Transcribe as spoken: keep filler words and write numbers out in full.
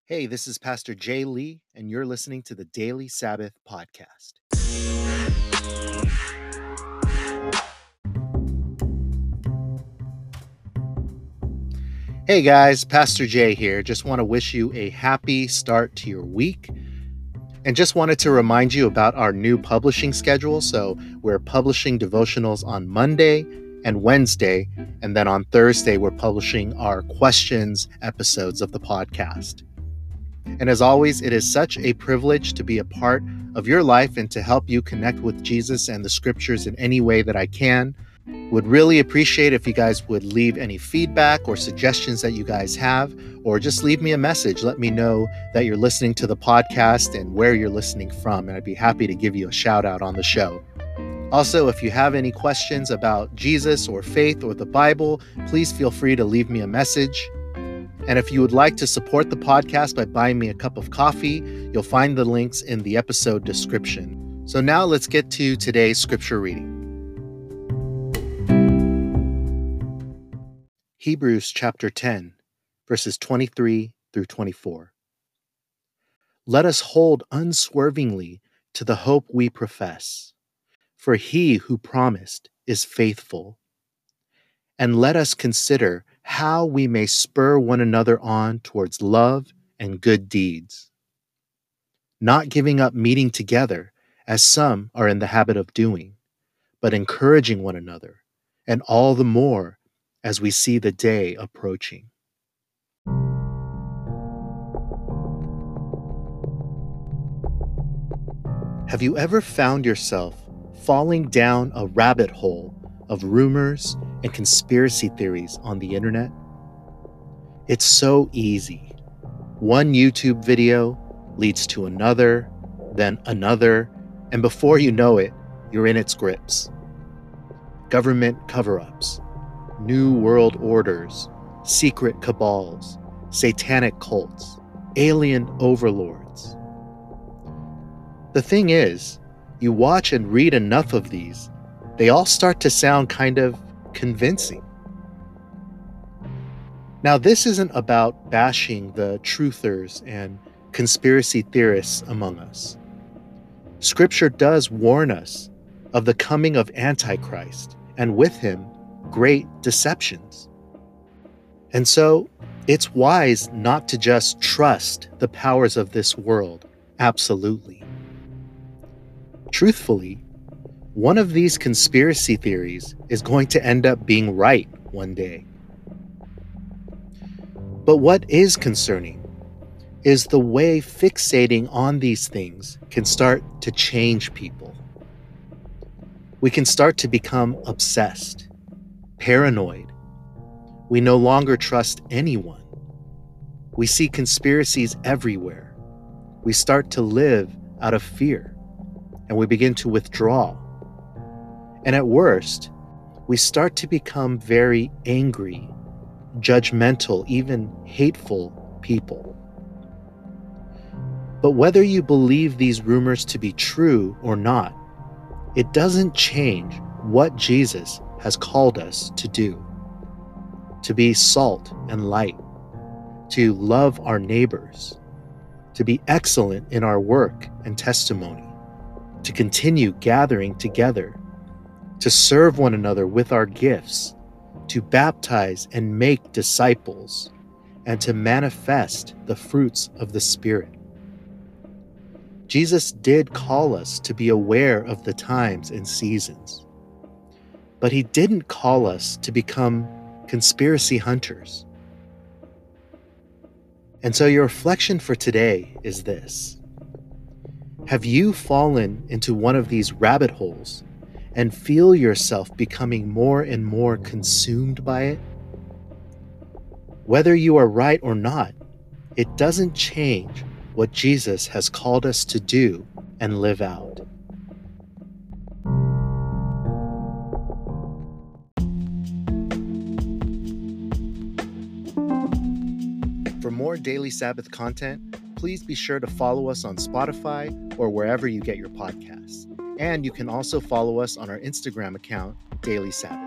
Hey, this is Pastor Jay Lee, and you're listening to the Daily Sabbath Podcast. Hey guys, Pastor Jay here. Just want to wish you a happy start to your week. And just wanted to remind you about our new publishing schedule. So we're publishing devotionals on Monday and Wednesday, and then on Thursday, we're publishing our questions episodes of the podcast. And as always, it is such a privilege to be a part of your life and to help you connect with Jesus and the scriptures in any way that I can. Would really appreciate if you guys would leave any feedback or suggestions that you guys have, or just leave me a message. Let me know that you're listening to the podcast and where you're listening from, and I'd be happy to give you a shout out on the show. Also, if you have any questions about Jesus or faith or the Bible, please feel free to leave me a message. And if you would like to support the podcast by buying me a cup of coffee, you'll find the links in the episode description. So now let's get to today's scripture reading. Hebrews chapter ten, verses twenty-three through twenty-four. Let us hold unswervingly to the hope we profess, for he who promised is faithful. And let us consider how we may spur one another on towards love and good deeds, not giving up meeting together, as some are in the habit of doing, but encouraging one another, and all the more as we see the day approaching. Have you ever found yourself falling down a rabbit hole of rumors and conspiracy theories on the internet? It's so easy. One YouTube video leads to another, then another, and before you know it, you're in its grips. Government cover-ups, new world orders, secret cabals, satanic cults, alien overlords. The thing is, you watch and read enough of these, they all start to sound kind of convincing. Now, this isn't about bashing the truthers and conspiracy theorists among us. Scripture does warn us of the coming of Antichrist, and with him, great deceptions. And so, it's wise not to just trust the powers of this world, absolutely. Truthfully, one of these conspiracy theories is going to end up being right one day. But what is concerning is the way fixating on these things can start to change people. We can start to become obsessed, paranoid. We no longer trust anyone. We see conspiracies everywhere. We start to live out of fear, and we begin to withdraw. And at worst, we start to become very angry, judgmental, even hateful people. But whether you believe these rumors to be true or not, it doesn't change what Jesus has called us to do. To be salt and light, to love our neighbors, to be excellent in our work and testimony, to continue gathering together, to serve one another with our gifts, to baptize and make disciples, and to manifest the fruits of the Spirit. Jesus did call us to be aware of the times and seasons, but he didn't call us to become conspiracy hunters. And so your reflection for today is this: have you fallen into one of these rabbit holes and feel yourself becoming more and more consumed by it? Whether you are right or not, it doesn't change what Jesus has called us to do and live out. For more Daily Sabbath content, please be sure to follow us on Spotify or wherever you get your podcasts. And you can also follow us on our Instagram account, Daily Sabbath.